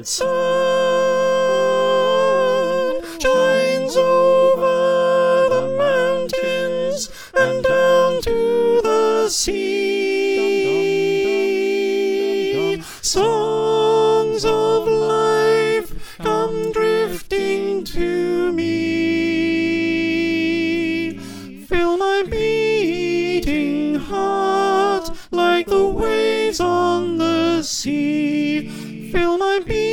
sun shines over the mountains and down to the sea. Songs of life come drifting to me. Fill my beating heart like the waves on the sea. Fill my beating